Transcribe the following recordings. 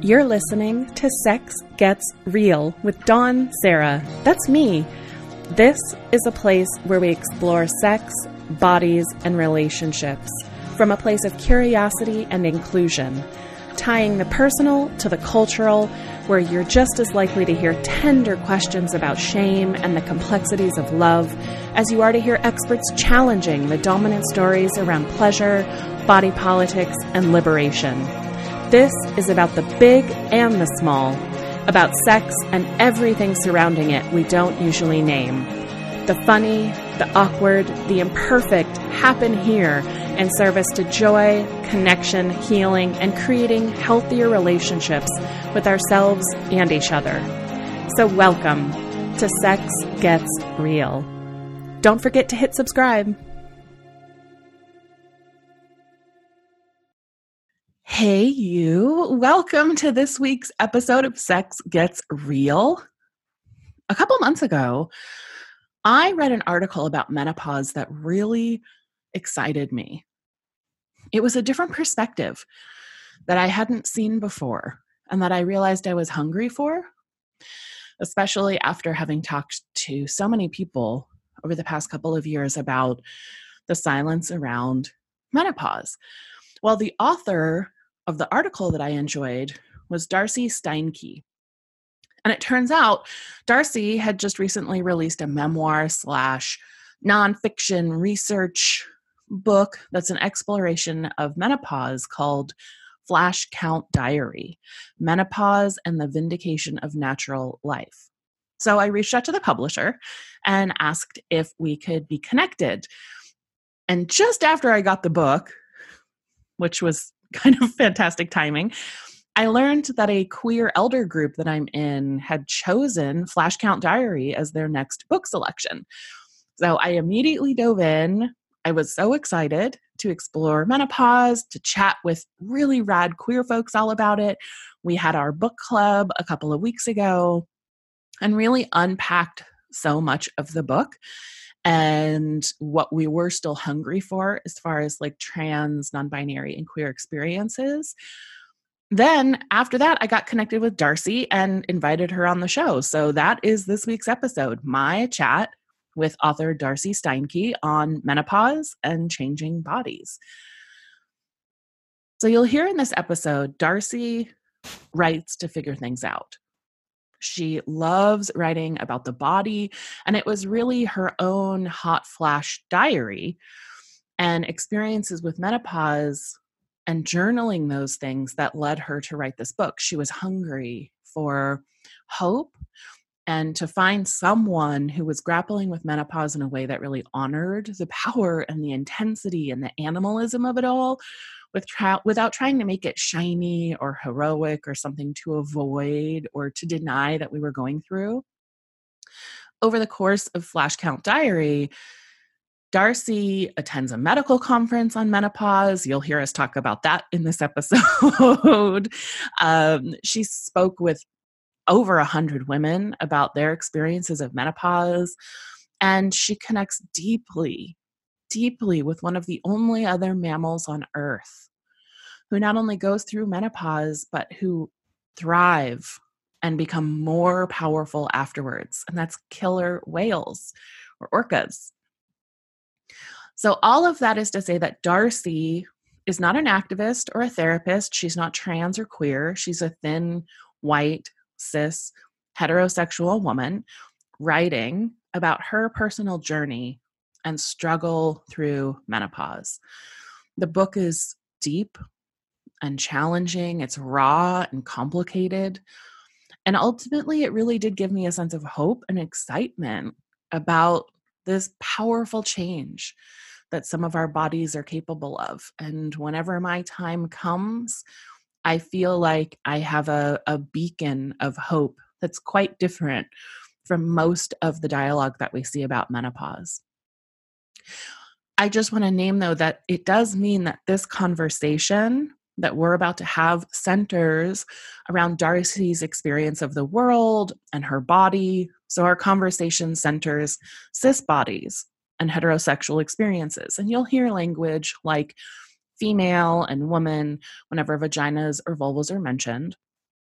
You're listening to Sex Gets Real with Dawn Sarah. That's me. This is a place where we explore sex, bodies, and relationships from a place of curiosity and inclusion, tying the personal to the cultural, where you're just as likely to hear tender questions about shame and the complexities of love as you are to hear experts challenging the dominant stories around pleasure, body politics, and liberation. This is about the big and the small, about sex and everything surrounding it we don't usually name. The funny, the awkward, the imperfect happen here in service to joy, connection, healing, and creating healthier relationships with ourselves and each other. So welcome to Sex Gets Real. Don't forget to hit subscribe. Hey you, welcome to this week's episode of Sex Gets Real. A couple months ago, I read an article about menopause that really excited me. It was a different perspective that I hadn't seen before and that I realized I was hungry for, especially after having talked to so many people over the past couple of years about the silence around menopause. Well, the author of the article that I enjoyed was Darcy Steinke. And it turns out Darcy had just recently released a memoir / nonfiction research book that's an exploration of menopause called Flash Count Diary: Menopause and the Vindication of Natural Life. So I reached out to the publisher and asked if we could be connected. And just after I got the book, which was kind of fantastic timing, I learned that a queer elder group that I'm in had chosen Flash Count Diary as their next book selection. So I immediately dove in. I was so excited to explore menopause, to chat with really rad queer folks all about it. We had our book club a couple of weeks ago and really unpacked so much of the book and what we were still hungry for as far as like trans, non-binary, and queer experiences. Then after that, I got connected with Darcy and invited her on the show. So that is this week's episode, my chat with author Darcy Steinke on menopause and changing bodies. So you'll hear in this episode, Darcy writes to figure things out. She loves writing about the body, and it was really her own hot flash diary and experiences with menopause and journaling those things that led her to write this book. She was hungry for hope and to find someone who was grappling with menopause in a way that really honored the power and the intensity and the animalism of it all, without trying to make it shiny or heroic or something to avoid or to deny that we were going through. Over the course of Flash Count Diary, Darcy attends a medical conference on menopause. You'll hear us talk about that in this episode. She spoke with over 100 women about their experiences of menopause, and she connects deeply with one of the only other mammals on Earth who not only goes through menopause, but who thrive and become more powerful afterwards. And that's killer whales or orcas. So all of that is to say that Darcy is not an activist or a therapist. She's not trans or queer. She's a thin, white, cis, heterosexual woman writing about her personal journey and struggle through menopause. The book is deep and challenging. It's raw and complicated. And ultimately, it really did give me a sense of hope and excitement about this powerful change that some of our bodies are capable of. And whenever my time comes, I feel like I have a beacon of hope that's quite different from most of the dialogue that we see about menopause. I just want to name, though, that it does mean that this conversation that we're about to have centers around Darcy's experience of the world and her body. So our conversation centers cis bodies and heterosexual experiences. And you'll hear language like female and woman whenever vaginas or vulvas are mentioned.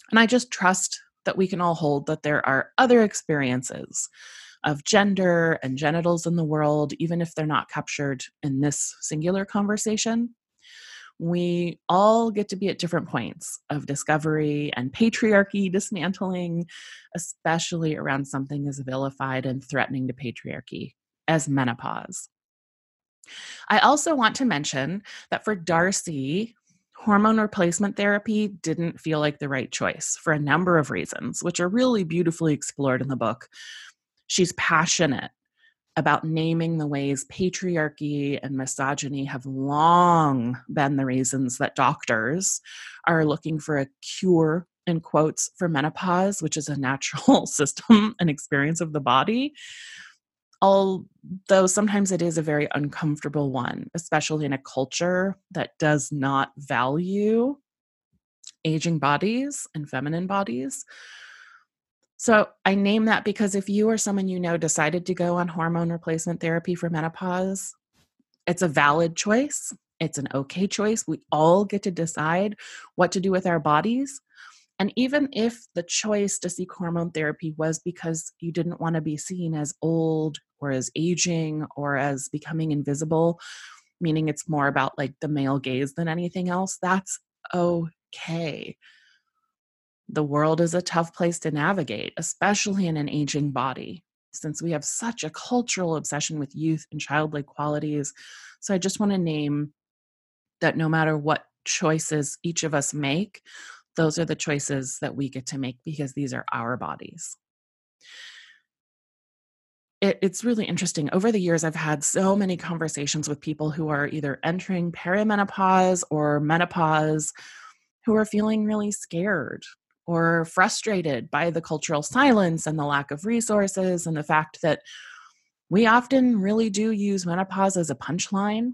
And I just trust that we can all hold that there are other experiences of gender and genitals in the world, even if they're not captured in this singular conversation. We all get to be at different points of discovery and patriarchy dismantling, especially around something as vilified and threatening to patriarchy as menopause. I also want to mention that for Darcy, hormone replacement therapy didn't feel like the right choice for a number of reasons, which are really beautifully explored in the book. She's passionate about naming the ways patriarchy and misogyny have long been the reasons that doctors are looking for a cure, in quotes, for menopause, which is a natural system and experience of the body. Although sometimes it is a very uncomfortable one, especially in a culture that does not value aging bodies and feminine bodies. So I name that because if you or someone you know decided to go on hormone replacement therapy for menopause, it's a valid choice. It's an okay choice. We all get to decide what to do with our bodies. And even if the choice to seek hormone therapy was because you didn't want to be seen as old or as aging or as becoming invisible, meaning it's more about like the male gaze than anything else, that's okay. The world is a tough place to navigate, especially in an aging body, since we have such a cultural obsession with youth and childlike qualities. So I just want to name that no matter what choices each of us make, those are the choices that we get to make because these are our bodies. It's really interesting. Over the years, I've had so many conversations with people who are either entering perimenopause or menopause who are feeling really scared or frustrated by the cultural silence and the lack of resources and the fact that we often really do use menopause as a punchline.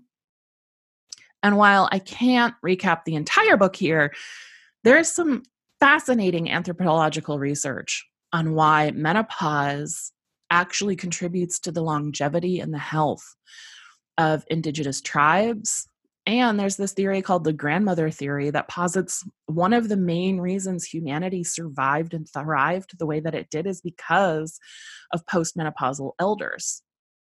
And while I can't recap the entire book here, there is some fascinating anthropological research on why menopause actually contributes to the longevity and the health of indigenous tribes. And there's this theory called the grandmother theory that posits one of the main reasons humanity survived and thrived the way that it did is because of postmenopausal elders.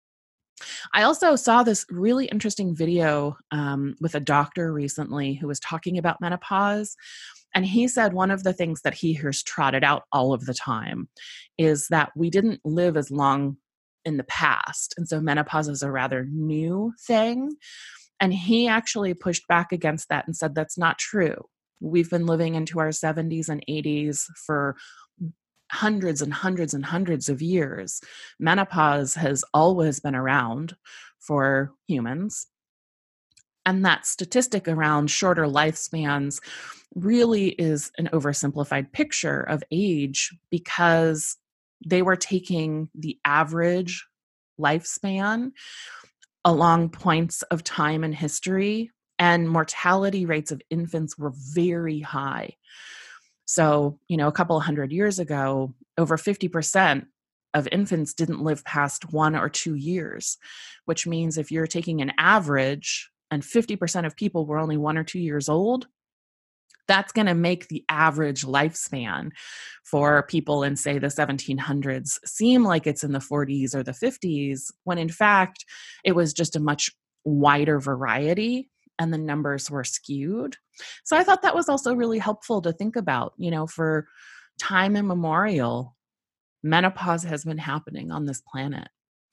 I also saw this really interesting video with a doctor recently who was talking about menopause. And he said one of the things that he hears trotted out all of the time is that we didn't live as long in the past. And so menopause is a rather new thing. And he actually pushed back against that and said that's not true. We've been living into our 70s and 80s for hundreds and hundreds and hundreds of years. Menopause has always been around for humans. And that statistic around shorter lifespans really is an oversimplified picture of age because they were taking the average lifespan along points of time in history, and mortality rates of infants were very high. So, a couple of 100 years ago, over 50% of infants didn't live past 1 or 2 years, which means if you're taking an average and 50% of people were only 1 or 2 years old, that's going to make the average lifespan for people in, say, the 1700s seem like it's in the 40s or the 50s, when in fact, it was just a much wider variety and the numbers were skewed. So I thought that was also really helpful to think about, for time immemorial, menopause has been happening on this planet.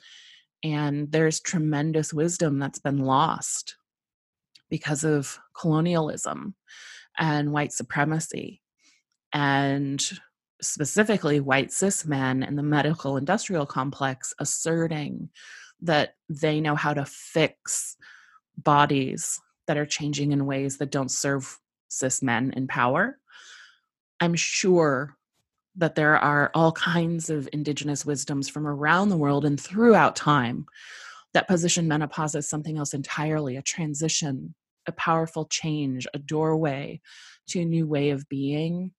And there's tremendous wisdom that's been lost because of colonialism and white supremacy, and specifically white cis men in the medical industrial complex asserting that they know how to fix bodies that are changing in ways that don't serve cis men in power. I'm sure that there are all kinds of indigenous wisdoms from around the world and throughout time that position menopause as something else entirely, a transition, a powerful change, a doorway to a new way of being.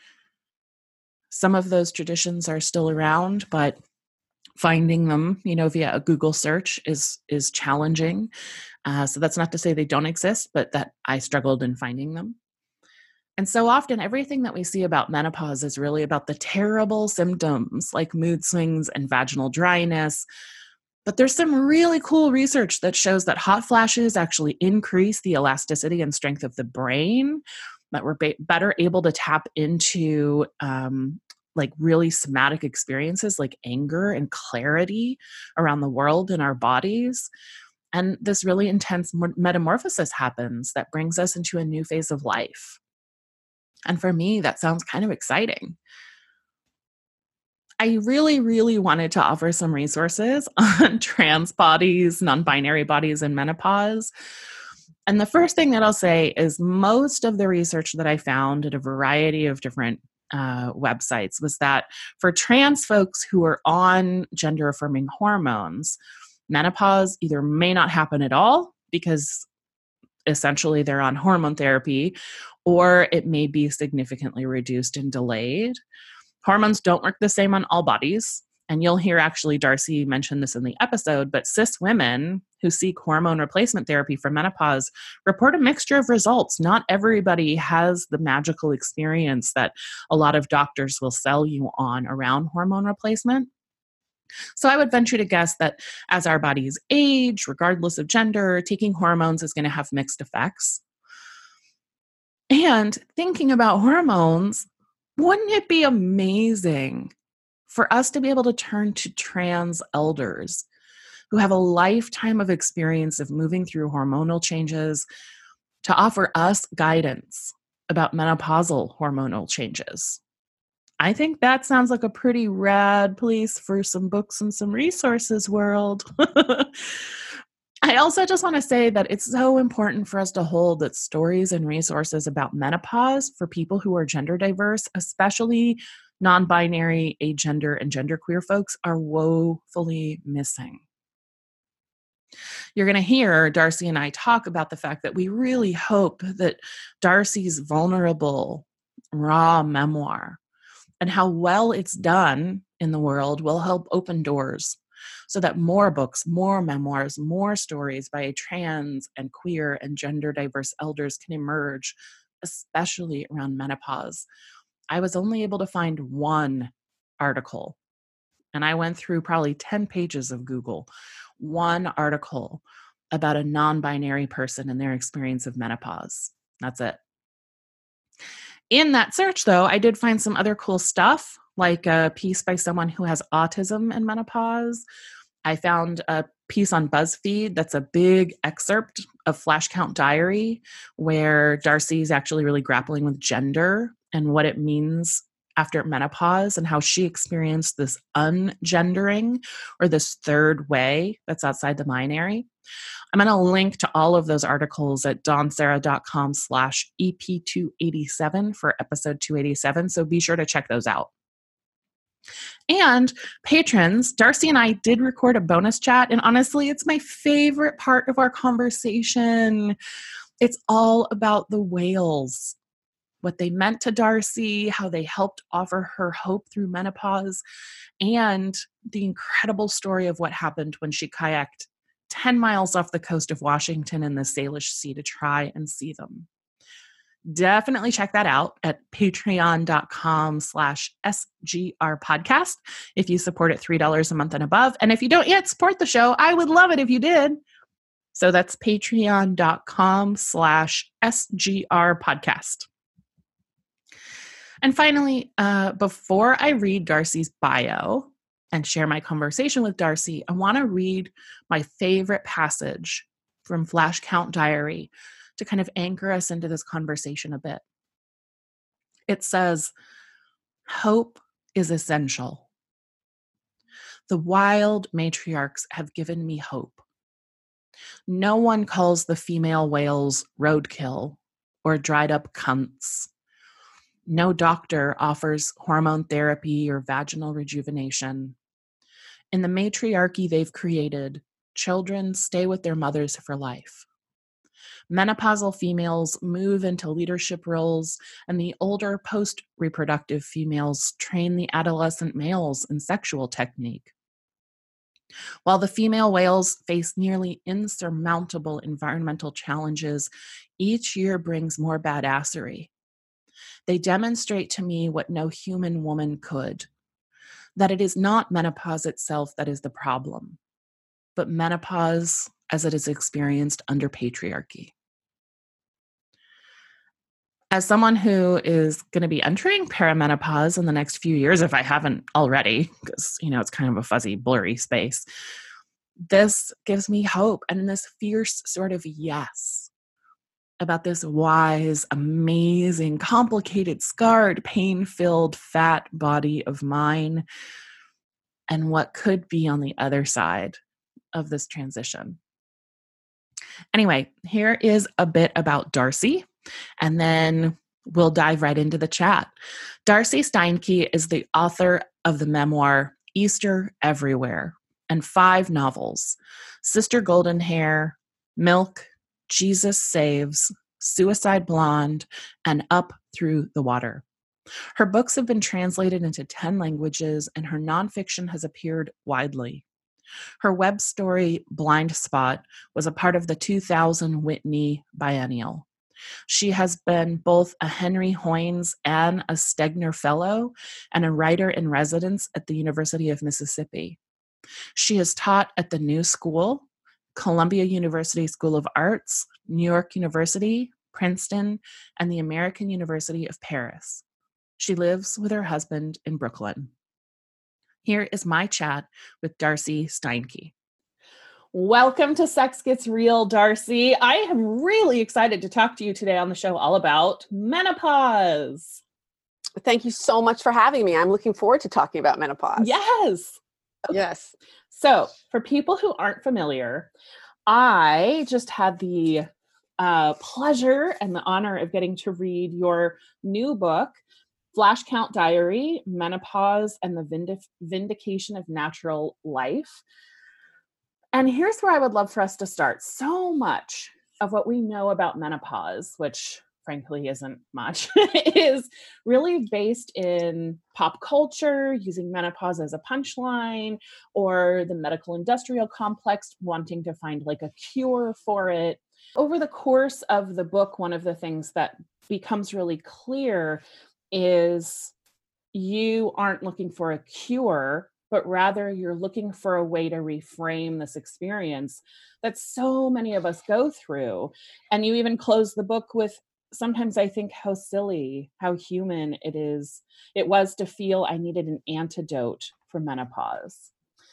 Some of those traditions are still around, but finding them, via a Google search is challenging. So that's not to say they don't exist, but that I struggled in finding them. And so often, everything that we see about menopause is really about the terrible symptoms like mood swings and vaginal dryness. But there's some really cool research that shows that hot flashes actually increase the elasticity and strength of the brain, that we're better able to tap into like really somatic experiences like anger and clarity around the world and our bodies. And this really intense metamorphosis happens that brings us into a new phase of life. And for me, that sounds kind of exciting. I really, really wanted to offer some resources on trans bodies, non binary bodies, and menopause. And the first thing that I'll say is most of the research that I found at a variety of different websites was that for trans folks who are on gender affirming hormones, menopause either may not happen at all because essentially they're on hormone therapy, or it may be significantly reduced and delayed. Hormones don't work the same on all bodies. And you'll hear actually Darcy mention this in the episode, but cis women who seek hormone replacement therapy for menopause report a mixture of results. Not everybody has the magical experience that a lot of doctors will sell you on around hormone replacement. So I would venture to guess that as our bodies age, regardless of gender, taking hormones is going to have mixed effects. And thinking about hormones, wouldn't it be amazing for us to be able to turn to trans elders who have a lifetime of experience of moving through hormonal changes to offer us guidance about menopausal hormonal changes? I think that sounds like a pretty rad place for some books and some resources, world. I also just want to say that it's so important for us to hold that stories and resources about menopause for people who are gender diverse, especially non-binary, agender, and genderqueer folks, are woefully missing. You're going to hear Darcy and I talk about the fact that we really hope that Darcy's vulnerable, raw memoir and how well it's done in the world will help open doors so that more books, more memoirs, more stories by trans and queer and gender diverse elders can emerge, especially around menopause. I was only able to find one article, and I went through probably 10 pages of Google, one article about a non-binary person and their experience of menopause. That's it. In that search, though, I did find some other cool stuff, like a piece by someone who has autism and menopause. I found a piece on BuzzFeed that's a big excerpt of Flash Count Diary, where Darcy's actually really grappling with gender and what it means after menopause and how she experienced this ungendering or this third way that's outside the binary. I'm going to link to all of those articles at dawnsarah.com/EP287 for episode 287. So be sure to check those out. And patrons, Darcy and I did record a bonus chat, and honestly, it's my favorite part of our conversation. It's all about the whales, what they meant to Darcy, how they helped offer her hope through menopause, and the incredible story of what happened when she kayaked 10 miles off the coast of Washington in the Salish Sea to try and see them. Definitely check that out at patreon.com/SGR podcast if you support at $3 a month and above. And if you don't yet support the show, I would love it if you did. So that's patreon.com/SGR podcast. And finally, before I read Darcy's bio and share my conversation with Darcy, I want to read my favorite passage from Flash Count Diary to kind of anchor us into this conversation a bit. It says, "Hope is essential. The wild matriarchs have given me hope. No one calls the female whales roadkill or dried up cunts. No doctor offers hormone therapy or vaginal rejuvenation. In the matriarchy they've created, children stay with their mothers for life. Menopausal females move into leadership roles, and the older post-reproductive females train the adolescent males in sexual technique. While the female whales face nearly insurmountable environmental challenges, each year brings more badassery. They demonstrate to me what no human woman could, that it is not menopause itself that is the problem, but menopause as it is experienced under patriarchy. As someone who is going to be entering perimenopause in the next few years, if I haven't already, because, it's kind of a fuzzy, blurry space, this gives me hope and this fierce sort of yes about this wise, amazing, complicated, scarred, pain-filled, fat body of mine and what could be on the other side of this transition. Anyway, here is a bit about Darcy, and then we'll dive right into the chat. Darcy Steinke is the author of the memoir Easter Everywhere and 5 novels: Sister Goldenhair, Milk, Jesus Saves, Suicide Blonde, and Up Through the Water. Her books have been translated into 10 languages, and her nonfiction has appeared widely. Her web story, Blind Spot, was a part of the 2000 Whitney Biennial. She has been both a Henry Hoynes and a Stegner Fellow and a writer in residence at the University of Mississippi. She has taught at the New School, Columbia University School of Arts, New York University, Princeton, and the American University of Paris. She lives with her husband in Brooklyn. Here is my chat with Darcy Steinke. Welcome to Sex Gets Real, Darcy. I am really excited to talk to you today on the show all about menopause. Thank you so much for having me. I'm looking forward to talking about menopause. Yes. Okay. Yes. So for people who aren't familiar, I just had the pleasure and the honor of getting to read your new book, Flash Count Diary, Menopause and the Vindication of Natural Life. And here's where I would love for us to start. So much of what we know about menopause, which frankly isn't much, is really based in pop culture, using menopause as a punchline, or the medical industrial complex wanting to find like a cure for it. Over the course of the book, one of the things that becomes really clear is you aren't looking for a cure, but rather you're looking for a way to reframe this experience that so many of us go through. And you even close the book with, sometimes I think how silly, how human it was to feel I needed an antidote for menopause.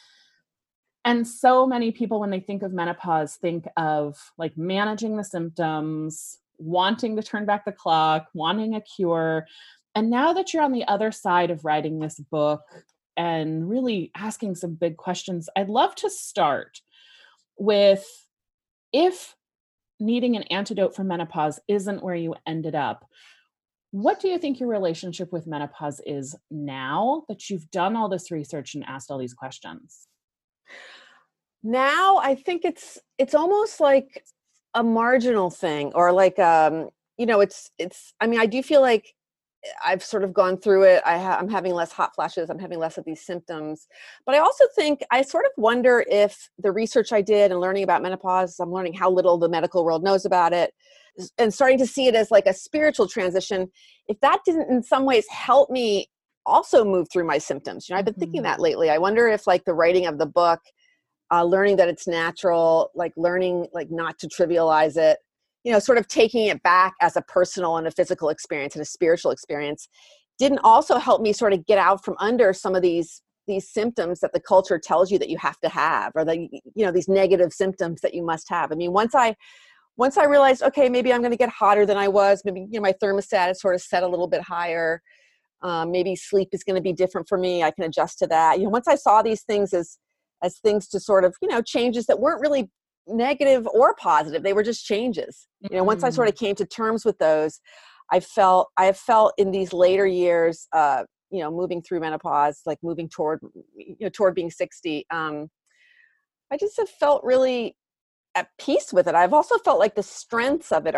And so many people, when they think of menopause, think of like managing the symptoms, wanting to turn back the clock, wanting a cure. And now that you're on the other side of writing this book and really asking some big questions, I'd love to start with, if needing an antidote for menopause isn't where you ended up, what do you think your relationship with menopause is now that you've done all this research and asked all these questions? Now I think it's almost like a marginal thing, or like it's I mean, I do feel like I've sort of gone through it. I'm having less hot flashes. I'm having less of these symptoms. But I also think, I sort of wonder if the research I did and learning about menopause, I'm learning how little the medical world knows about it, and starting to see it as like a spiritual transition, if that didn't in some ways help me also move through my symptoms. I've been thinking that lately. I wonder if like the writing of the book, learning that it's natural, like learning like not to trivialize it, sort of taking it back as a personal and a physical experience and a spiritual experience, didn't also help me sort of get out from under some of these symptoms that the culture tells you that you have to have, or these negative symptoms that you must have. I mean, once I realized, okay, maybe I'm going to get hotter than I was, maybe, my thermostat is sort of set a little bit higher. Maybe sleep is going to be different for me. I can adjust to that. Once I saw these things as things to sort of, changes that weren't really negative or positive, they were just changes. Once I sort of came to terms with those, I have felt in these later years, moving through menopause, like moving toward being 60, I just have felt really at peace with it. I've also felt like the strengths of it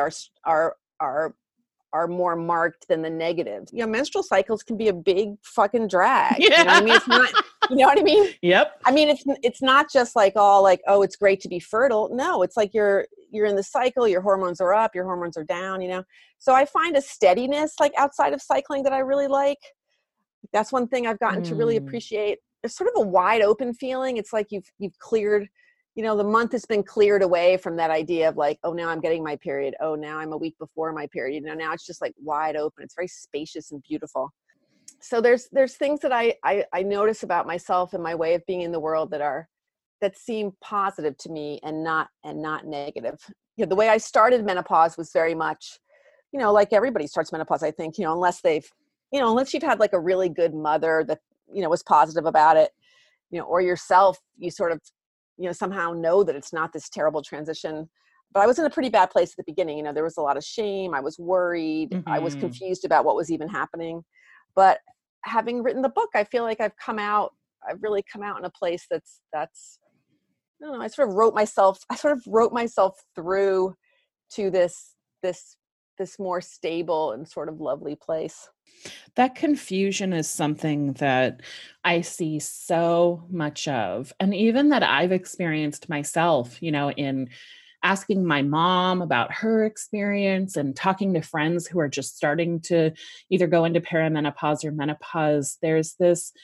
are more marked than the negatives. Menstrual cycles can be a big fucking drag. Yeah. You know what I mean? It's not, you know what I mean? Yep. I mean, it's not just like all like, oh, it's great to be fertile. No, it's like you're you're in the cycle, your hormones are up, your hormones are down, So I find a steadiness like outside of cycling that I really like. That's one thing I've gotten to really appreciate. It's sort of a wide open feeling. It's like you've cleared, the month has been cleared away from that idea of like, oh, now I'm getting my period. Oh, now I'm a week before my period. Now it's just like wide open. It's very spacious and beautiful. So there's things that I notice about myself and my way of being in the world that seem positive to me and not negative. The way I started menopause was very much, like everybody starts menopause, I think, unless you've had like a really good mother that, was positive about it, or yourself, you sort of, somehow know that it's not this terrible transition. But I was in a pretty bad place at the beginning. There was a lot of shame. I was worried. I was confused about what was even happening. But having written the book, I feel like I've really come out in a place that's, I don't know, I sort of wrote myself through to this more stable and sort of lovely place. That confusion is something that I see so much of, and even that I've experienced myself, in asking my mom about her experience and talking to friends who are just starting to either go into perimenopause or menopause. There's this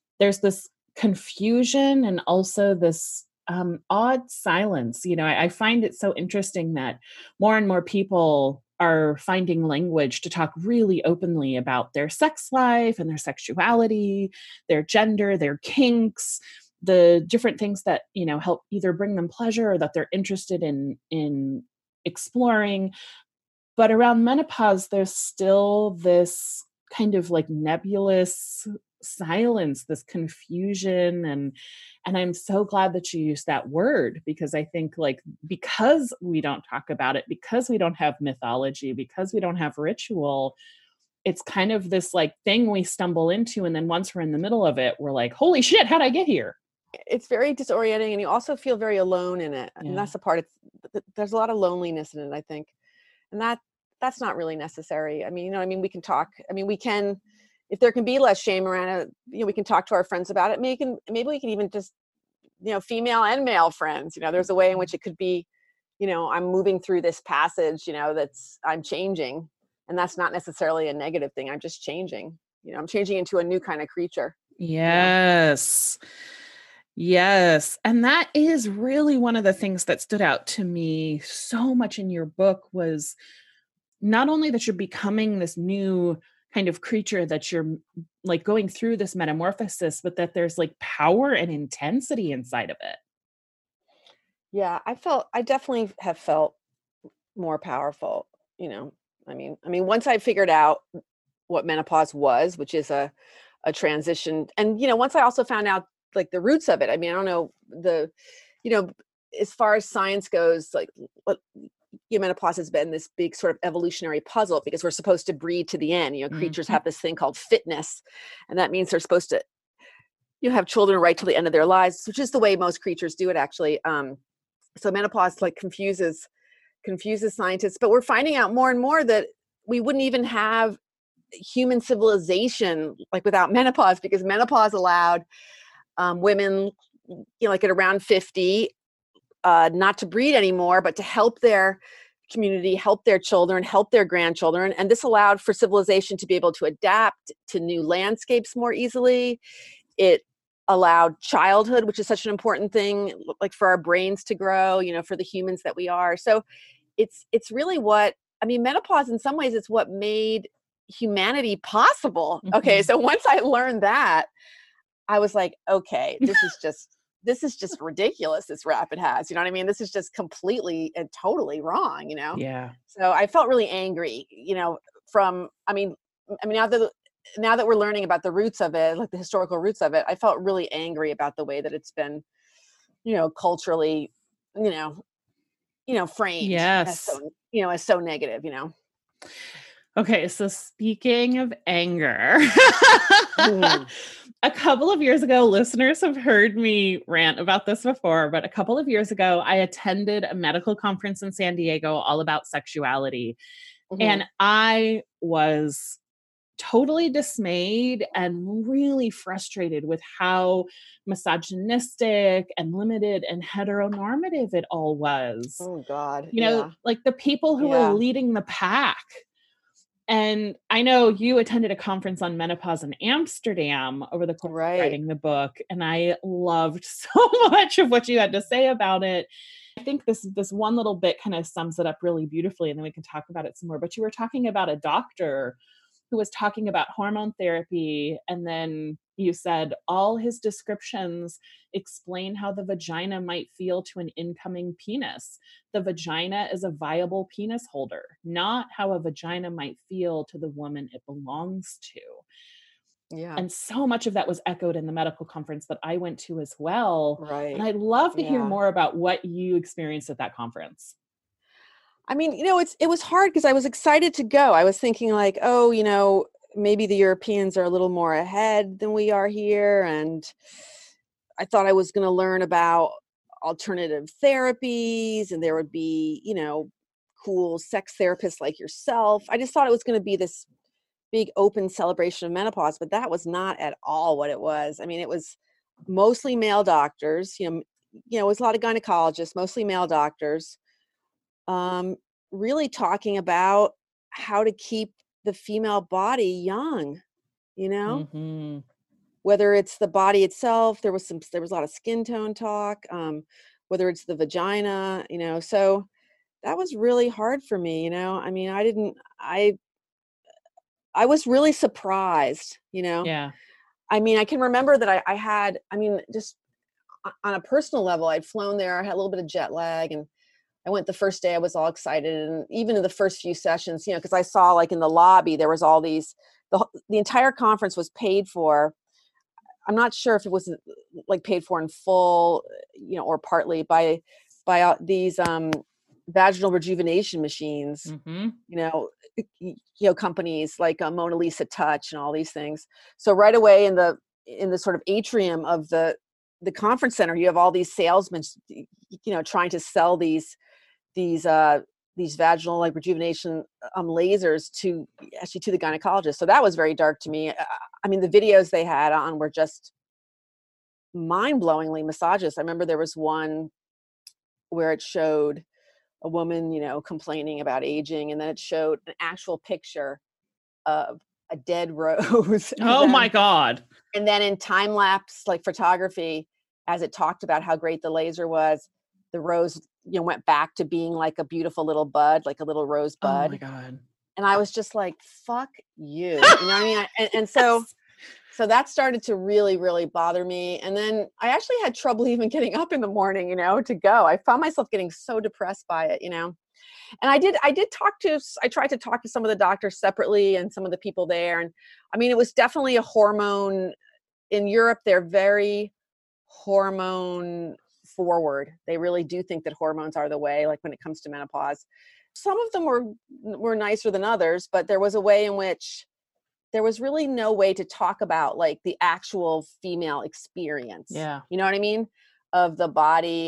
confusion and also this odd silence. I find it so interesting that more and more people are finding language to talk really openly about their sex life and their sexuality, their gender, their kinks, the different things that, help either bring them pleasure or that they're interested in exploring. But around menopause, there's still this kind of like nebulous silence, this confusion, and I'm so glad that you used that word, because I think like, because we don't talk about it, because we don't have mythology, because we don't have ritual, it's kind of this like thing we stumble into, and then once we're in the middle of it, we're like, holy shit, how'd I get here? It's very disorienting, and you also feel very alone in it. Yeah. And that's the part. There's a lot of loneliness in it, I think, and that's not really necessary. I mean, we can talk. I mean, we can, if there can be less shame around it, we can talk to our friends about it. Maybe we can even just, female and male friends. There's a way in which it could be, I'm moving through this passage, I'm changing, and that's not necessarily a negative thing. I'm just changing. I'm changing into a new kind of creature. Yes. Yes. And that is really one of the things that stood out to me so much in your book, was not only that you're becoming this new kind of creature, that you're like going through this metamorphosis, but that there's like power and intensity inside of it. Yeah, I definitely have felt more powerful, I mean, once I figured out what menopause was, which is a transition. And, once I also found out like the roots of it, I don't know as far as science goes, like what menopause has been this big sort of evolutionary puzzle, because we're supposed to breed to the end. Creatures have this thing called fitness, and that means they're supposed to have children right till the end of their lives, which is the way most creatures do it, actually. So menopause like confuses scientists, but we're finding out more and more that we wouldn't even have human civilization like without menopause, because menopause allowed women, like at around 50, not to breed anymore, but to help their community, help their children, help their grandchildren. And this allowed for civilization to be able to adapt to new landscapes more easily. It allowed childhood, which is such an important thing, like for our brains to grow, for the humans that we are. So it's really menopause in some ways is what made humanity possible. Okay. So once I learned that, I was like, okay, this is just ridiculous, this rap it has. You know what I mean? This is just completely and totally wrong, Yeah. So I felt really angry, now that we're learning about the roots of it, like the historical roots of it, I felt really angry about the way that it's been, culturally, framed Yes. as so negative, Okay, so speaking of anger, a couple of years ago, listeners have heard me rant about this before, but a couple of years ago, I attended a medical conference in San Diego all about sexuality. And I was totally dismayed and really frustrated with how misogynistic and limited and heteronormative it all was. Oh God. You know, Yeah. like the people who were Yeah. leading the pack. And I know you attended a conference on menopause in Amsterdam over the course of Right. writing the book, and I loved so much of what you had to say about it. I think this one little bit kind of sums it up really beautifully, and then we can talk about it some more. But you were talking about a doctor who was talking about hormone therapy, and then you said all his descriptions explain how the vagina might feel to an incoming penis. The vagina is a viable penis holder, not how a vagina might feel to the woman it belongs to. Yeah. And so much of that was echoed in the medical conference that I went to as well. And Right. I'd love to hear Yeah. more about what you experienced at that conference. I mean, it was hard because I was excited to go. I was thinking like, oh, maybe the Europeans are a little more ahead than we are here. And I thought I was going to learn about alternative therapies and there would be, cool sex therapists like yourself. I just thought it was going to be this big open celebration of menopause, but that was not at all what it was. I mean, it was mostly male doctors, it was a lot of gynecologists, mostly male doctors, um, really talking about how to keep the female body young, you know, Mhm. whether it's the body itself, there was a lot of skin tone talk, whether it's the vagina, so that was really hard for me, I mean, I was really surprised. Yeah. I mean, I can remember that I had, I mean, just on a personal level, I'd flown there, I had a little bit of jet lag, and I went the first day, I was all excited. And even in the first few sessions, because I saw like in the lobby, there was all these, the entire conference was paid for. I'm not sure if it was like paid for in full, or partly by these vaginal rejuvenation machines, Mhm. you know, companies like Mona Lisa Touch and all these things. So right away in the sort of atrium of the conference center, you have all these salesmen, trying to sell these uh these vaginal like rejuvenation lasers to actually to the gynecologist. So that was very dark to me. I mean, the videos they had on were just mind-blowingly misogynist. I remember there was one where it showed a woman, complaining about aging, and then it showed an actual picture of a dead rose, and Oh my then god. in time lapse like photography, as it talked about how great the laser was, the rose, went back to being like a beautiful little bud, like a little rose Oh my bud. god. And I was just like, fuck you. You know what I mean? And so Yes. so that started to really, really bother me. And then I actually had trouble even getting up in the morning, to go. I found myself getting so depressed by it. And I tried to talk to some of the doctors separately and some of the people there. And I mean, it was definitely a hormone. In Europe, they're very hormone forward. They really do think that hormones are the way, like when it comes to menopause. Some of them were nicer than others, but there was a way in which there was really no way to talk about like the actual female experience. Yeah. You know what I mean? Of the body,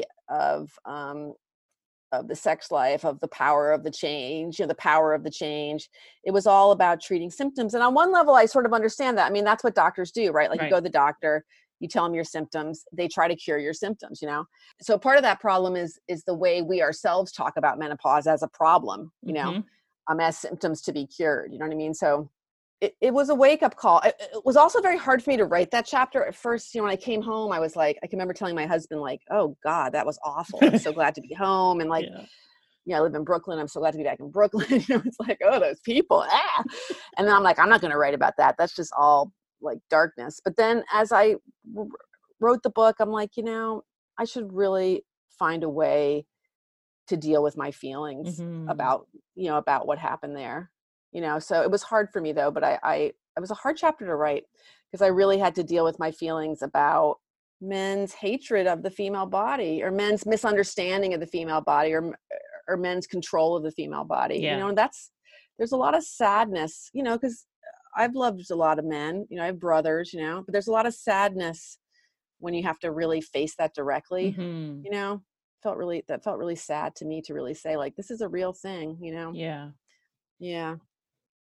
of the sex life, of the power of the change, the power of the change. It was all about treating symptoms. And on one level, I sort of understand that. I mean, that's what doctors do, right? Like you Right. go to the doctor, you tell them your symptoms, they try to cure your symptoms. So part of that problem is the way we ourselves talk about menopause as a problem, Mhm. as symptoms to be cured. You know what I mean? So it was a wake up call. It was also very hard for me to write that chapter at first. When I came home, I was like, I can remember telling my husband like, oh God, that was awful. I'm so glad to be home. And like, Yeah. I live in Brooklyn. I'm so glad to be back in Brooklyn. It's like, oh, those people. Ah. And then I'm like, I'm not going to write about that. That's just all like darkness. But then as I wrote the book, I'm like, I should really find a way to deal with my feelings Mhm. about what happened there. So it was hard for me though, but it was a hard chapter to write because I really had to deal with my feelings about men's hatred of the female body, or men's misunderstanding of the female body, or men's control of the female body. Yeah. And there's a lot of sadness, because I've loved a lot of men, I have brothers, but there's a lot of sadness when you have to really face that directly, Mhm. you know, that felt really sad to me to really say like, this is a real thing. Yeah. Yeah.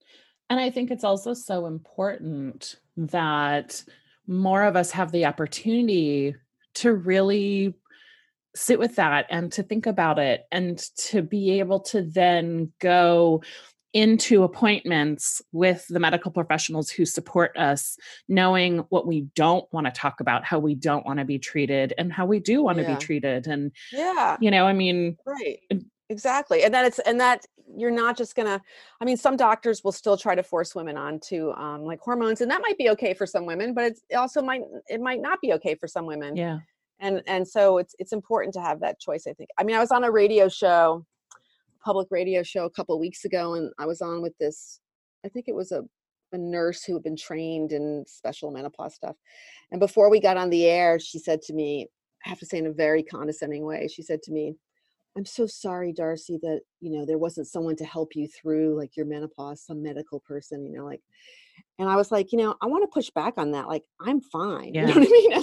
And I think it's also so important that more of us have the opportunity to really sit with that and to think about it and to be able to then go into appointments with the medical professionals who support us, knowing what we don't want to talk about, how we don't want to be treated, and how we do want to be Yeah. treated. And, Yeah. I mean, Right. Exactly. And that you're not just gonna, I mean, some doctors will still try to force women onto like hormones, and that might be okay for some women, but it also might not be okay for some women. yeah. And so it's important to have that choice, I think. I mean, I was on a radio show, public radio show a couple of weeks ago, and I was on with this, I think it was a nurse who had been trained in special menopause stuff. And before we got on the air, she said to me, I have to say in a very condescending way, she said to me, "I'm so sorry, Darcy, that, there wasn't someone to help you through like your menopause, some medical person, like." And I was like, I want to push back on that. Like, I'm fine. You know Yeah. what I mean?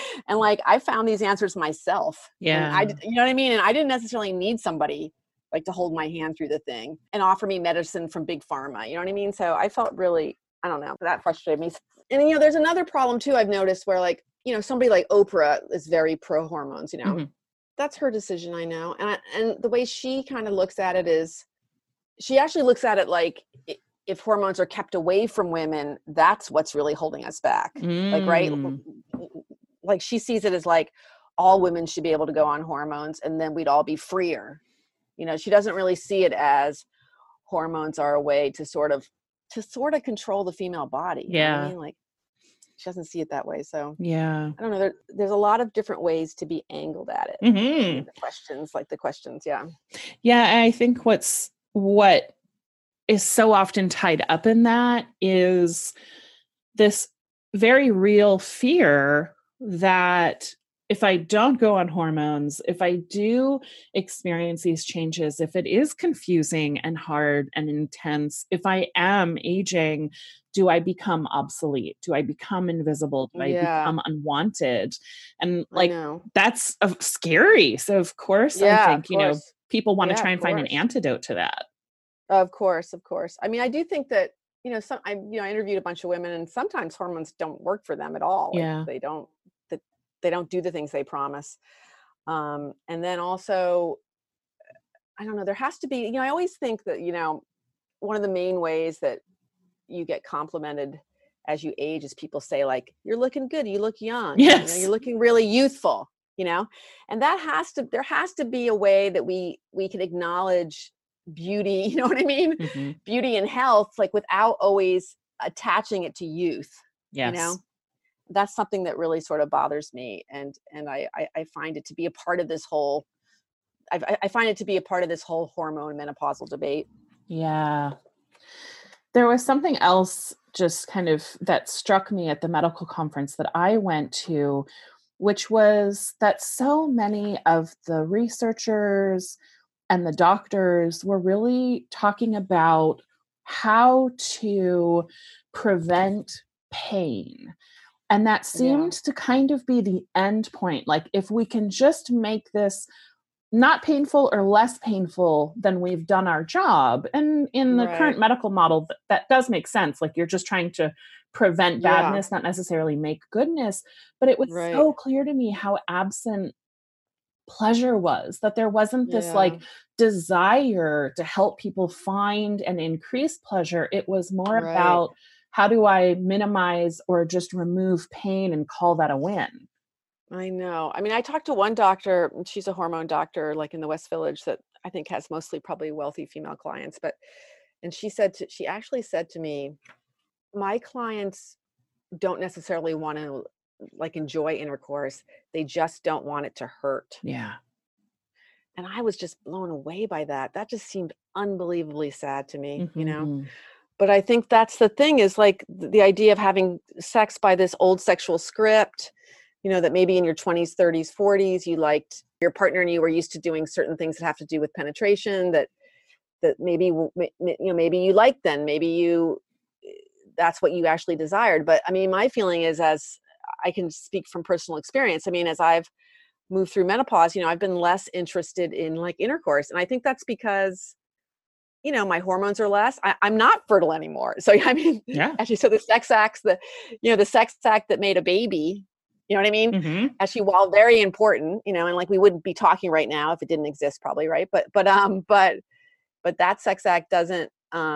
And I found these answers myself. And Yeah. you know what I mean? And I didn't necessarily need somebody like to hold my hand through the thing and offer me medicine from big pharma. You know what I mean? So I felt really, I don't know, that frustrated me. And, there's another problem too, I've noticed where like, somebody like Oprah is very pro hormones, Mhm. that's her decision. I know. And the way she kind of looks at it is, she actually looks at it like, if hormones are kept away from women, that's what's really holding us back. Like, right? Mm. Like she sees it as like all women should be able to go on hormones and then we'd all be freer. She doesn't really see it as hormones are a way to sort of control the female body. You know what I Yeah. mean? Like she doesn't see it that way. So Yeah. I don't know. There's a lot of different ways to be angled at it. I mean, Mhm. the questions. Yeah. Yeah, I think what is so often tied up in that is this very real fear that if I don't go on hormones, if I do experience these changes, if it is confusing and hard and intense, if I am aging, do I become obsolete? Do I become invisible? Do I Yeah, become unwanted? And I like, know. that's scary. So, of course, I Yeah, of think, course. people want to Yeah, try of and find an course. antidote to that. Of course, of course. I mean, I do think that, I interviewed a bunch of women and sometimes hormones don't work for them at all. Like Yeah. that they don't do the things they promise. And then also, I don't know, there has to be, I always think that, one of the main ways that you get complimented as you age is people say like, "You're looking good, you look young, you're Yes. looking really youthful," and there has to be a way that we can acknowledge beauty, you know what I mean? Mhm. Beauty and health, like without always attaching it to youth, you Yes. know? That's something that really sort of bothers me. And I find it to be a part of this whole, I find it to be a part of this whole hormone menopausal debate. Yeah. There was something else just kind of that struck me at the medical conference that I went to, which was that so many of the researchers and the doctors were really talking about how to prevent pain. And that Yeah. seemed to kind of be the end point. Like, if we can just make this not painful or less painful than we've done our job. And in the current Right. medical model, that does make sense. Like, you're just trying to prevent Yeah. badness, not necessarily make goodness. But it was Right. so clear to me how absent pleasure was, that there wasn't this Yeah. like desire to help people find and increase pleasure. It was more Right. about, how do I minimize or just remove pain and call that a win? I know. I mean, I talked to one doctor, and she's a hormone doctor, like in the West Village, that I think has mostly probably wealthy female clients. And she actually said to me, my clients don't necessarily want to like enjoy intercourse. They just don't want it to hurt. Yeah. And I was just blown away by that. That just seemed unbelievably sad to me. Hmm. But I think that's the thing is like the idea of having sex by this old sexual script, that maybe in your 20s, 30s, 40s, you liked your partner and you were used to doing certain things that have to do with penetration that maybe, maybe you liked then, maybe that's what you actually desired. But I mean, my feeling is, as I can speak from personal experience, I mean, as I've moved through menopause, I've been less interested in like intercourse. And I think that's because you know, my hormones are less. I'm not fertile anymore. So, I mean, Yeah. actually, so the sex acts, the sex act that made a baby, you know what I mean? Mm-hmm. Actually, while very important, you know, and like we wouldn't be talking right now if it didn't exist, probably, right? But that sex act doesn't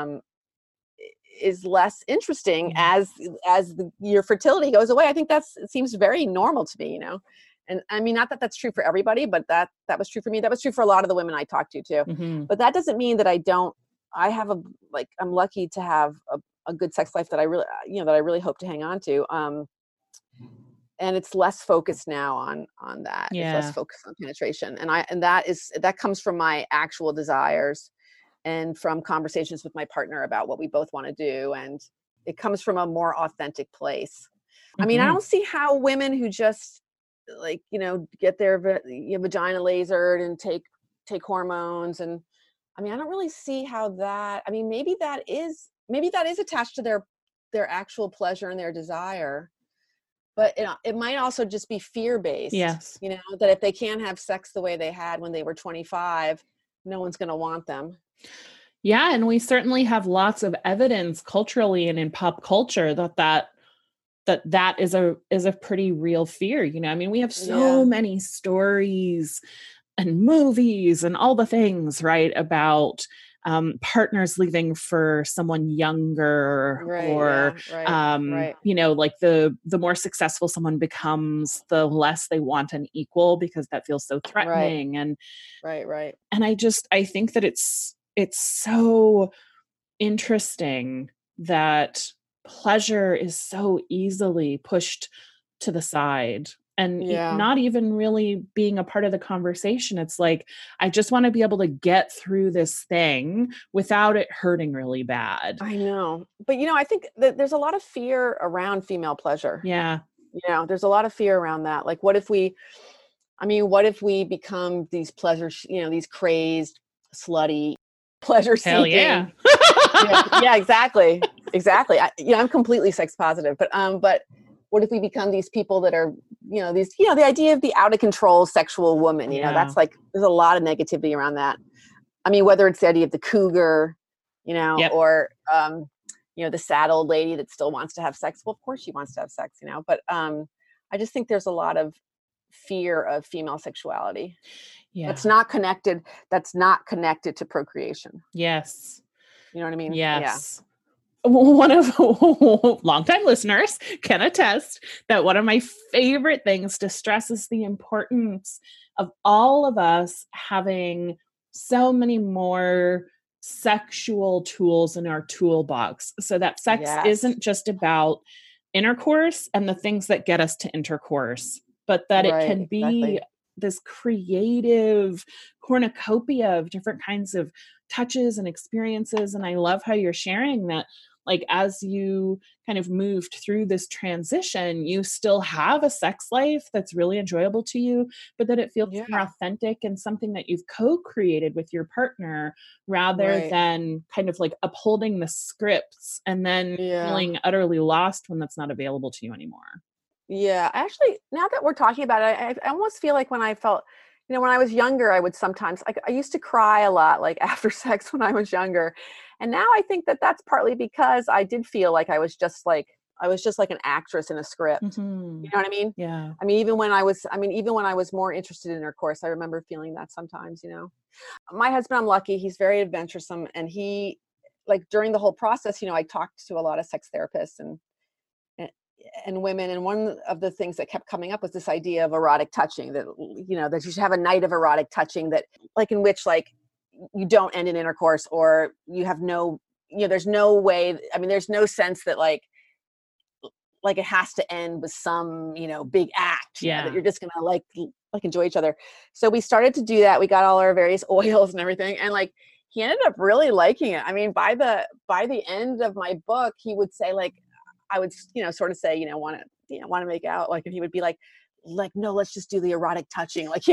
is less interesting Yeah. as your fertility goes away. I think it seems very normal to me, you know. And I mean, not that that's true for everybody, but that was true for me. That was true for a lot of the women I talked to too. Mm-hmm. But that doesn't mean that I have I'm lucky to have a good sex life that I really, you know, that I really hope to hang on to. And it's less focused now on that. It's less Yeah. focused on penetration. And that comes from my actual desires and from conversations with my partner about what we both want to do. And it comes from a more authentic place. I mean, I Mm-hmm. don't see how women who just like, you know, get their vagina lasered and take hormones. And I mean, I don't really see how that, I mean, maybe that is attached to their actual pleasure and their desire, but it might also just be fear based, Yes. you know, that if they can't have sex the way they had when they were 25, no one's going to want them. Yeah, and we certainly have lots of evidence culturally and in pop culture that is a pretty real fear. You know, I mean, we have so Yeah. many stories and movies and all the things, right, about partners leaving for someone younger, Right. or Yeah. Right. Right. you know, like the more successful someone becomes, the less they want an equal because that feels so Right. threatening. Right. Right. And I think that it's so interesting that pleasure is so easily pushed to the side and Yeah. not even really being a part of the conversation. It's like, I just want to be able to get through this thing without it hurting really bad. I know. But, you know, I think that there's a lot of fear around female pleasure. Yeah. You know, there's a lot of fear around that. Like, what if we become these you know, these crazed, slutty, pleasure Hell yeah. seeking? Yeah, exactly. Exactly. I'm completely sex positive, but what if we become these people that are, you know, the idea of the out of control sexual woman, you know, Yeah. that's like, there's a lot of negativity around that. I mean, whether it's the idea of the cougar, you know, Yep. or, you know, the sad old lady that still wants to have sex. Well, of course she wants to have sex, you know, but I just think there's a lot of fear of female sexuality Yeah. that's not connected to procreation. Yes. You know what I mean? Yeah. Yes. One of longtime listeners can attest that one of my favorite things to stress is the importance of all of us having so many more sexual tools in our toolbox, so that sex Yes. isn't just about intercourse and the things that get us to intercourse, but that it Right. can be Exactly. this creative cornucopia of different kinds of touches and experiences. And I love how you're sharing that, like, as you kind of moved through this transition, you still have a sex life that's really enjoyable to you, but that it feels more Yeah. authentic and something that you've co-created with your partner, rather Right. than kind of like upholding the scripts and then Yeah. feeling utterly lost when that's not available to you anymore. Yeah. Actually, now that we're talking about it, I almost feel like when I felt, you know, when I was younger, I would sometimes, like, I used to cry a lot, like after sex when I was younger. And now I think that that's partly because I did feel like I was just like an actress in a script. You Mhm. know what I mean? Yeah. Even when I was more interested in her course, I remember feeling that sometimes, you know. My husband, I'm lucky, he's very adventuresome, and he, like, during the whole process, you know, I talked to a lot of sex therapists and and women, and one of the things that kept coming up was this idea of erotic touching, that, you know, that you should have a night of erotic touching, that, like, in which, like, you don't end in intercourse, or you have no, you know, there's no way, I mean, there's no sense that, like it has to end with some, you know, big act, you know, that Yeah. you're just gonna like enjoy each other. So we started to do that. We got all our various oils and everything, and like, he ended up really liking it. I mean, by the end of my book, he would say, like, I would, you know, sort of say, you know, want to make out, like, and he would be like, no, let's just do the erotic touching. Like,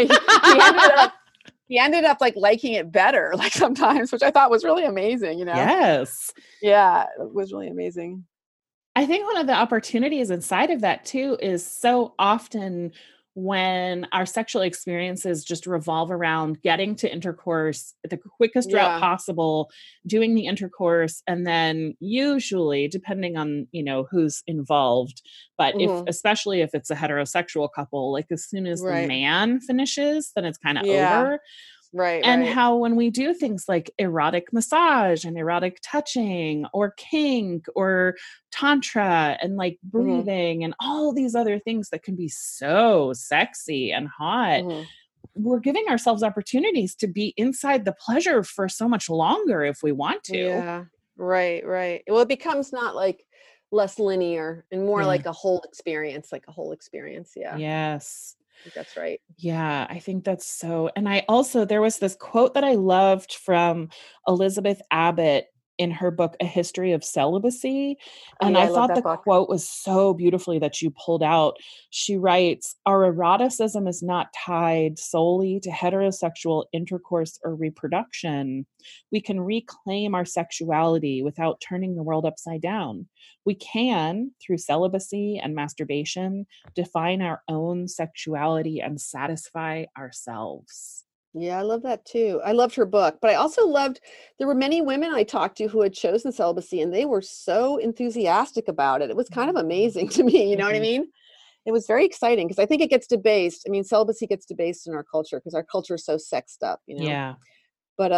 he ended up like liking it better, like, sometimes, which I thought was really amazing, you know. Yes. Yeah, it was really amazing. I think one of the opportunities inside of that too is so often when our sexual experiences just revolve around getting to intercourse at the quickest route Yeah. possible, doing the intercourse, and then usually, depending on, who's involved, but Hmm. especially if it's a heterosexual couple, like as soon as the Right. man finishes, then it's kind of Yeah. over. Right. And Right. how when we do things like erotic massage and erotic touching or kink or tantra and like Hmm. breathing and all these other things that can be so sexy and hot, Hmm. we're giving ourselves opportunities to be inside the pleasure for so much longer if we want to. Yeah. Right. Right. Well, it becomes not like less linear and more Yeah. like a whole experience, like a whole experience. Yeah. I Yes. think that's right. Yeah, I think that's so. And I also, there was this quote that I loved from Elizabeth Abbott in her book, A History of Celibacy. Oh And yeah. I I love thought that the book. quote was so beautifully that you pulled out. She writes, "Our eroticism is not tied solely to heterosexual intercourse or reproduction. We can reclaim our sexuality without turning the world upside down. We can, through celibacy and masturbation, define our own sexuality and satisfy ourselves." Yeah, I love that too. I loved her book, but I also loved there were many women I talked to who had chosen celibacy and they were so enthusiastic about it. It was kind of amazing to me, you know what I Mhm. mean? It was very exciting because I think it gets debased. I mean, celibacy gets debased in our culture because our culture is so sexed up, you know. Yeah. But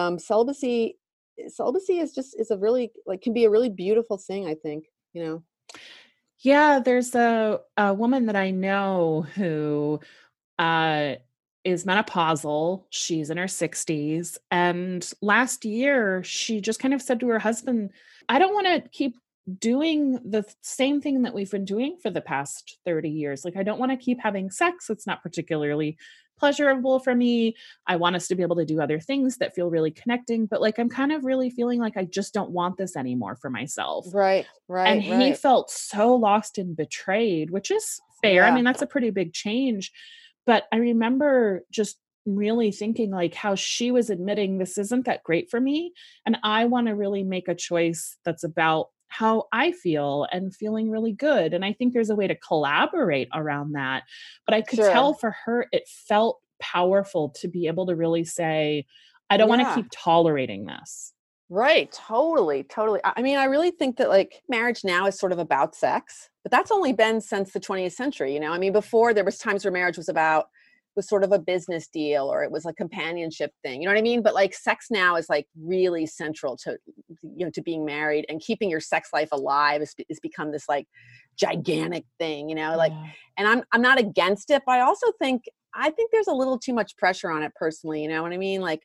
celibacy is a really like can be a really beautiful thing, I think, you know. Yeah, there's a woman that I know who uh, is menopausal. She's in her 60s. And last year, she just kind of said to her husband, "I don't want to keep doing the same thing that we've been doing for the past 30 years. Like, I don't want to keep having sex. It's not particularly pleasurable for me. I want us to be able to do other things that feel really connecting. But like, I'm kind of really feeling like I just don't want this anymore for myself." Right, And right, he right. felt so lost and betrayed, which is fair. I Yeah, mean, that's a pretty big change. But I remember just really thinking like how she was admitting this isn't that great for me. And I want to really make a choice that's about how I feel and feeling really good. And I think there's a way to collaborate around that. But I could tell sure. for her, it felt powerful to be able to really say, I don't want to Yeah. keep tolerating this. Right, totally, totally. I mean, I really think that like marriage now is sort of about sex, but that's only been since the 20th century, you know. I mean, before there was times where marriage was sort of a business deal or it was a companionship thing. You know what I mean? But like sex now is like really central to to being married and keeping your sex life alive is become this like gigantic thing, you know, like Yeah. and I'm not against it, but I think there's a little too much pressure on it personally, you know what I mean? Like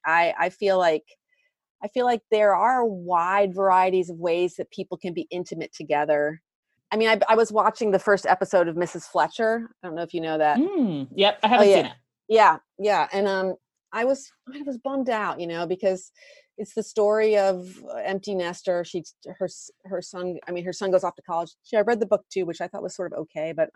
I feel like there are wide varieties of ways that people can be intimate together. I mean, I was watching the first episode of Mrs. Fletcher. I don't know if you know that. Yep. I Oh haven't seen yeah, it. yeah, yeah. And I was bummed out, you know, because it's the story of empty nester. Her son. I mean, her son goes off to college. I read the book too, which I thought was sort of okay, but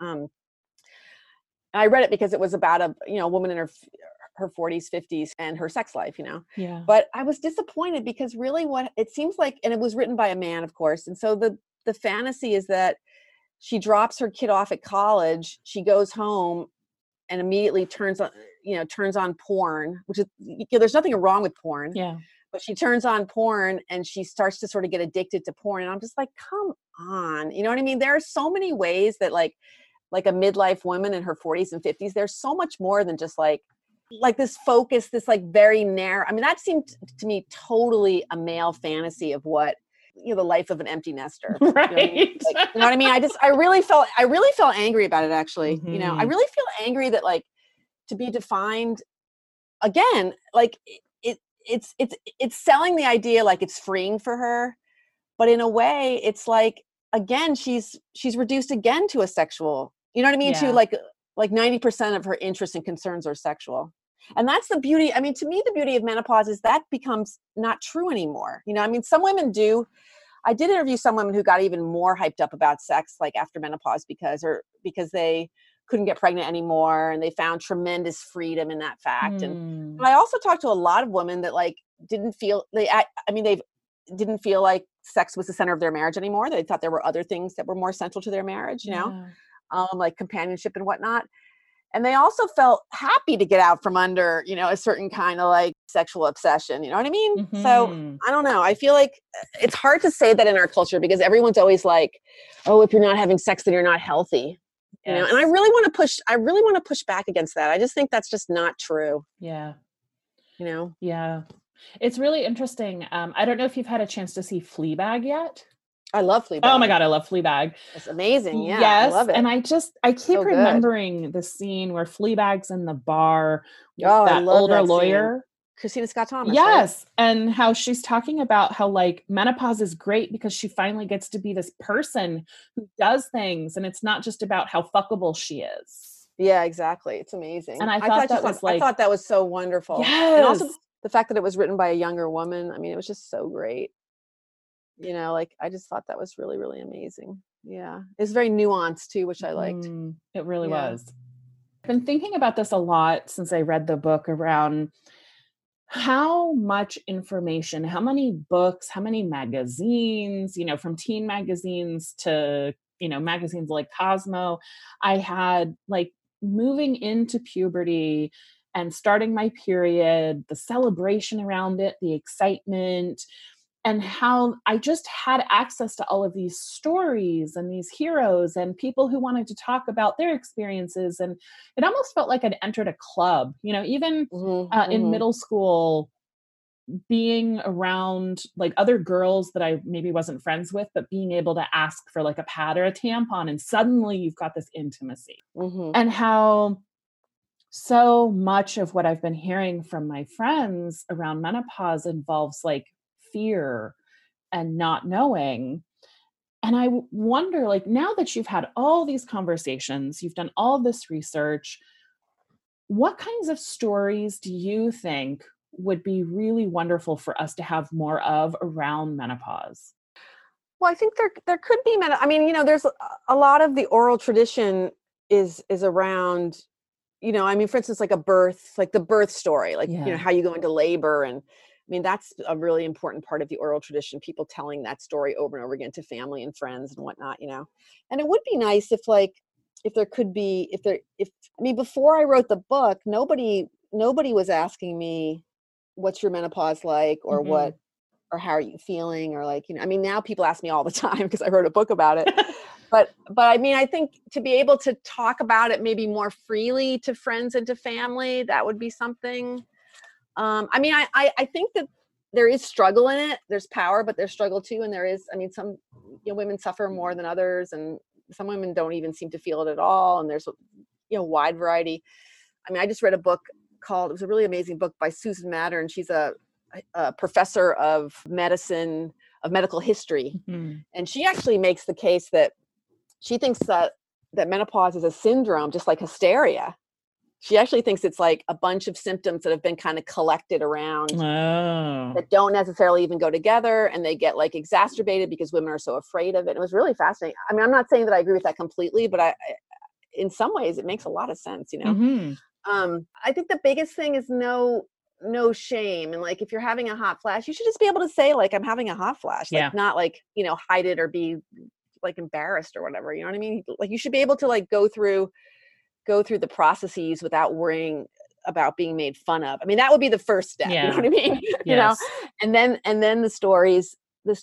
I read it because it was about a woman in her 40s, 50s, and her sex life, you know. Yeah. But I was disappointed because really what it seems like, and it was written by a man, of course. And so the fantasy is that she drops her kid off at college, she goes home and immediately turns on porn, which is there's nothing wrong with porn, Yeah. but she turns on porn and she starts to sort of get addicted to porn. And I'm just like, come on. You know what I mean? There are so many ways that like a midlife woman in her 40s and 50s, there's so much more than just like this focus, this like very narrow. I mean, that seemed to me totally a male fantasy of what the life of an empty nester. You know what I mean? Right. Like, you know what I mean? I really felt angry about it actually. You know, I Mhm. really feel angry that like to be defined again, like it's selling the idea like it's freeing for her, but in a way it's like again she's reduced again to a sexual, you know what I mean, to Yeah. like 90% of her interests and concerns are sexual. And that's the beauty. I mean, to me the beauty of menopause is that becomes not true anymore, you know. I mean, some women do. I did interview some women who got even more hyped up about sex like after menopause because they couldn't get pregnant anymore and they found tremendous freedom in that fact. And Hmm. but I also talked to a lot of women that like didn't feel I mean they didn't feel like sex was the center of their marriage anymore. They thought there were other things that were more central to their marriage, you know, Yeah. like companionship and whatnot. And they also felt happy to get out from under, you know, a certain kind of like sexual obsession. You know what I mean? So I don't know. I feel like it's hard to say that in our culture because everyone's always like, oh, if you're not having sex, then you're not healthy. You know, and I really want to push back against that. I just think that's just not true. Yeah. You know? Yeah. It's really interesting. I don't know if you've had a chance to see Fleabag yet. I love Fleabag. Oh my God, I love Fleabag. It's amazing. Yeah. Yes. I love it. And I keep So good. remembering the scene where Fleabag's in the bar with I that love older that lawyer. Scene. Christina Scott Thomas. Yes. Right? And how she's talking about how like menopause is great because she finally gets to be this person who does things. And it's not just about how fuckable she is. Yeah, exactly. It's amazing. And I thought that was so wonderful. Yes. And also the fact that it was written by a younger woman. I mean, it was just so great. You know, like I just thought that was really, really amazing. Yeah. It's very nuanced too, which I liked. It really was. I've been thinking about this a lot since I read the book around how much information, how many books, how many magazines, you know, from teen magazines to, you know, magazines like Cosmo, I had like moving into puberty and starting my period, the celebration around it, the excitement, and how I just had access to all of these stories and these heroes and people who wanted to talk about their experiences. And it almost felt like I'd entered a club, you know, even in middle school, being around like other girls that I maybe wasn't friends with, but being able to ask for like a pad or a tampon, and suddenly you've got this intimacy. And how so much of what I've been hearing from my friends around menopause involves like fear and not knowing. And I wonder, like, now that you've had all these conversations, you've done all this research, what kinds of stories do you think would be really wonderful for us to have more of around menopause? Well, I think there could be I mean, you know, there's a lot of the oral tradition is around, you know, I mean, for instance, like the birth story, like, you know, how you go into labor. And I mean, that's a really important part of the oral tradition, people telling that story over and over again to family and friends and whatnot, you know. And it would be nice if there could be, I mean, before I wrote the book, nobody was asking me, what's your menopause like, or what, or how are you feeling, or like, you know, I mean, now people ask me all the time because I wrote a book about it. But I mean, I think to be able to talk about it maybe more freely to friends and to family, that would be something. I mean, I think that there is struggle in it. There's power, but there's struggle too. And there is, I mean, some, you know, women suffer more than others, and some women don't even seem to feel it at all. And there's, you know, wide variety. I mean, I just read a book it was a really amazing book by Susan Matter, and she's a professor of medicine, of medical history. And she actually makes the case that she thinks that menopause is a syndrome, just like hysteria. She actually thinks it's like a bunch of symptoms that have been kind of collected around that don't necessarily even go together, and they get like exacerbated because women are so afraid of it. It was really fascinating. I mean, I'm not saying that I agree with that completely, but I in some ways it makes a lot of sense, you know. I think the biggest thing is no shame. And like, if you're having a hot flash, you should just be able to say like, I'm having a hot flash, like not like, you know, hide it or be like embarrassed or whatever, you know what I mean? Like, you should be able to like go through the processes without worrying about being made fun of. I mean, that would be the first step, you know what I mean? You know, and then the stories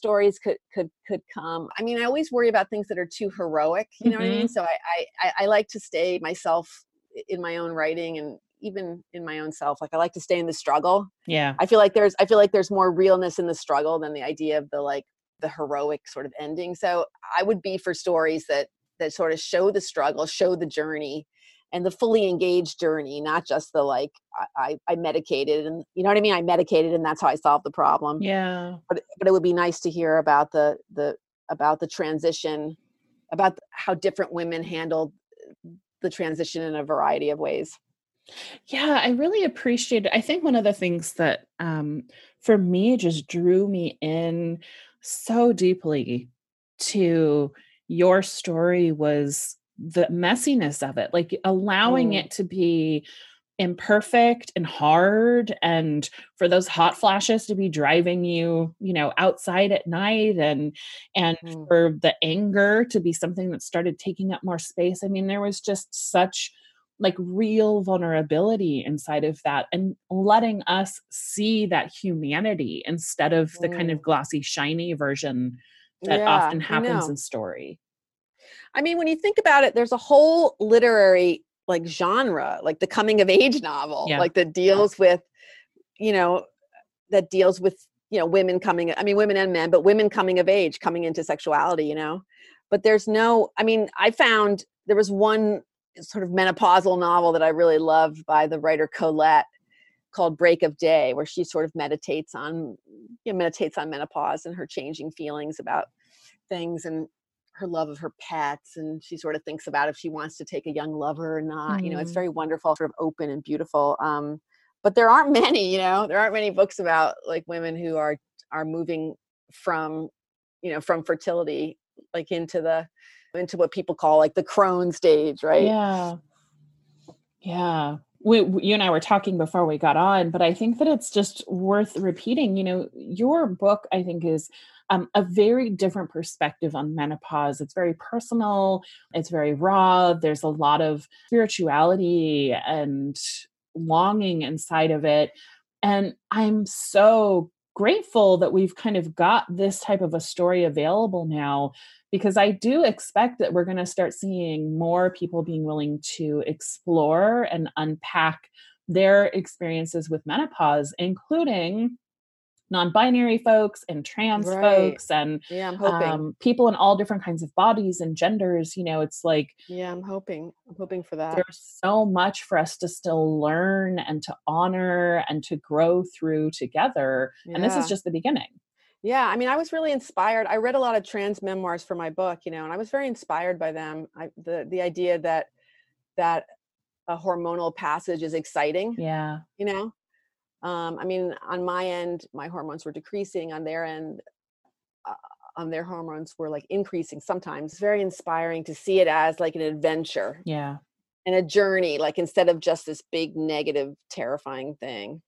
could come. I mean, I always worry about things that are too heroic, you know what I mean? So I like to stay myself in my own writing, and even in my own self. Like, I like to stay in the struggle. I feel like there's more realness in the struggle than the idea of the heroic sort of ending. So I would be for stories that sort of show the struggle, show the journey, and the fully engaged journey, not just the like, I medicated, and you know what I mean? I medicated and that's how I solved the problem. But it would be nice to hear about the transition, about how different women handled the transition in a variety of ways. Yeah, I really appreciate it. I think one of the things that for me just drew me in so deeply to your story was the messiness of it, like allowing it to be imperfect and hard, and for those hot flashes to be driving you, you know, outside at night, and for the anger to be something that started taking up more space. I mean, there was just such like real vulnerability inside of that and letting us see that humanity instead of the kind of Mm. glossy, shiny version that Yeah, often I happens know. in story. I mean, when you think about it, there's a whole literary like genre, like the coming of age novel, Yeah. like that deals with, you know, that deals with, women coming, I mean, women and men, but women coming of age, coming into sexuality, But there's no, I mean, I found there was one sort of menopausal novel that I really loved by the writer Colette called Break of Day, where she sort of meditates on menopause and her changing feelings about things and her love of her pets, and she sort of thinks about if she wants to take a young lover or not. It's Mm. very wonderful, sort of open and beautiful. But there aren't many, there aren't many books about like women who are moving from, from fertility like into what people call like the crone stage, right? Yeah. Yeah. You and I were talking before we got on, but I think that it's just worth repeating. Your book, I think, is a very different perspective on menopause. It's very personal, it's very raw. There's a lot of spirituality and longing inside of it. And I'm so grateful that we've kind of got this type of a story available now, because I do expect that we're going to start seeing more people being willing to explore and unpack their experiences with menopause, including non-binary folks and trans Right. folks and Yeah, I'm hoping. people in all different kinds of bodies and genders. It's like Yeah, I'm hoping for that. there's so much for us to still learn and to honor and to grow through together. And this is Yeah. just the beginning. Yeah, I mean, I was really inspired. I read a lot of trans memoirs for my book, and I was very inspired by them. The idea that a hormonal passage is exciting, Yeah. you know. I mean, on my end, my hormones were decreasing. On their end, uh, on their hormones were like increasing. Sometimes it's very inspiring to see it as like an adventure Yeah. and a journey, like instead of just this big negative, terrifying thing.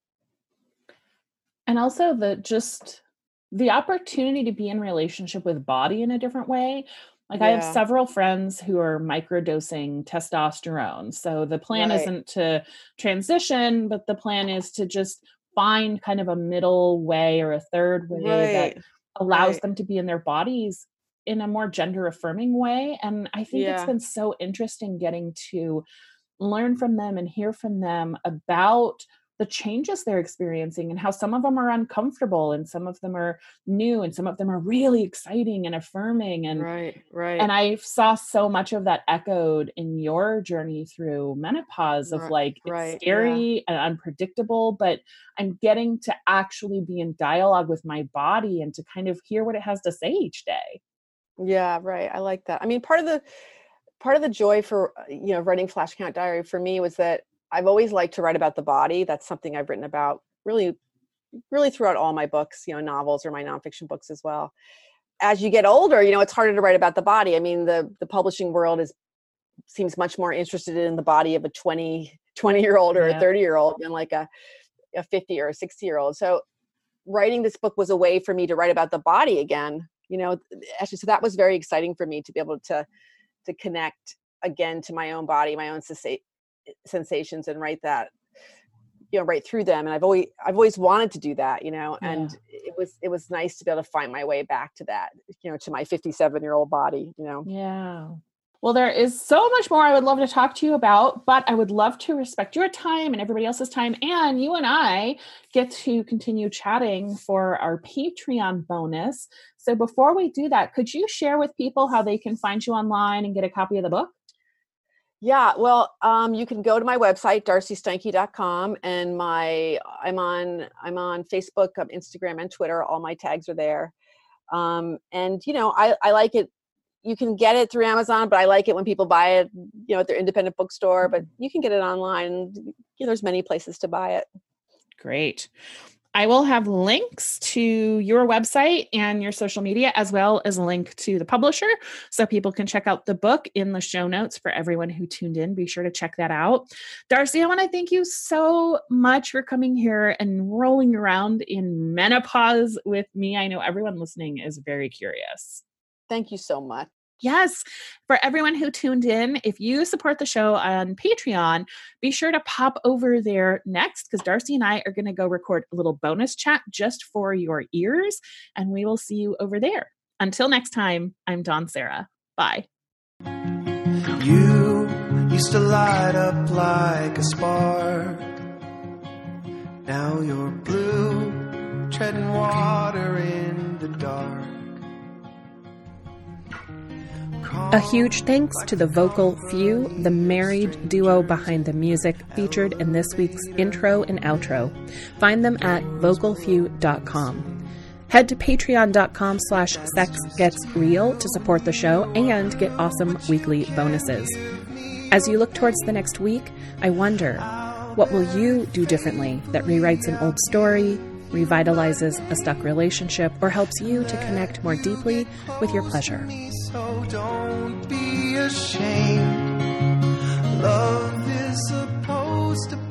And also the opportunity to be in relationship with body in a different way. Like, I have Yeah, several friends who are microdosing testosterone. So the plan right, isn't to transition, but the plan is to just find kind of a middle way or a third way that right, allows right. them to be in their bodies in a more gender affirming way. And I think it's Yeah, been so interesting getting to learn from them and hear from them about the changes they're experiencing and how some of them are uncomfortable and some of them are new and some of them are really exciting and affirming, right, right, and I saw so much of that echoed in your journey through menopause of right, like it's right. Yeah. scary and unpredictable, but I'm getting to actually be in dialogue with my body and to kind of hear what it has to say each day. Yeah, right. I like that. I mean, part of the joy for writing Flash Count Diary for me was that I've always liked to write about the body. That's something I've written about really, really throughout all my books, novels or my nonfiction books as well. As you get older, it's harder to write about the body. I mean, the publishing world seems much more interested in the body of a 20-year old or a Yeah. 30-year old than like a 50 or a 60-year old. So writing this book was a way for me to write about the body again. Actually, so that was very exciting for me to be able to connect again to my own body, my own sensations, and write that, right through them. And I've always wanted to do that, and Yeah. it was nice to be able to find my way back to that, to my 57-year-old body. Yeah. Well, there is so much more I would love to talk to you about, but I would love to respect your time and everybody else's time. And you and I get to continue chatting for our Patreon bonus. So before we do that, could you share with people how they can find you online and get a copy of the book? Yeah, well, you can go to my website, darcysteinke.com, and I'm on Facebook, Instagram, and Twitter. All my tags are there. And I like it. You can get it through Amazon, but I like it when people buy it, at their independent bookstore. But you can get it online. There's many places to buy it. Great. I will have links to your website and your social media, as well as a link to the publisher, so people can check out the book in the show notes for everyone who tuned in. Be sure to check that out. Darcy, I want to thank you so much for coming here and rolling around in menopause with me. I know everyone listening is very curious. Thank you so much. Yes. For everyone who tuned in, if you support the show on Patreon, be sure to pop over there next because Darcy and I are going to go record a little bonus chat just for your ears, and we will see you over there. Until next time, I'm Dawn Sarah. Bye. You used to light up like a spark. Now you're blue, treading water in the dark. A huge thanks to the Vocal Few, the married duo behind the music featured in this week's intro and outro. Find them at vocalfew.com. Head to patreon.com/sexgetsreal to support the show and get awesome weekly bonuses. As you look towards the next week, I wonder, what will you do differently that rewrites an old story, revitalizes a stuck relationship, or helps you to connect more deeply with your pleasure? So don't be ashamed. Love is supposed to be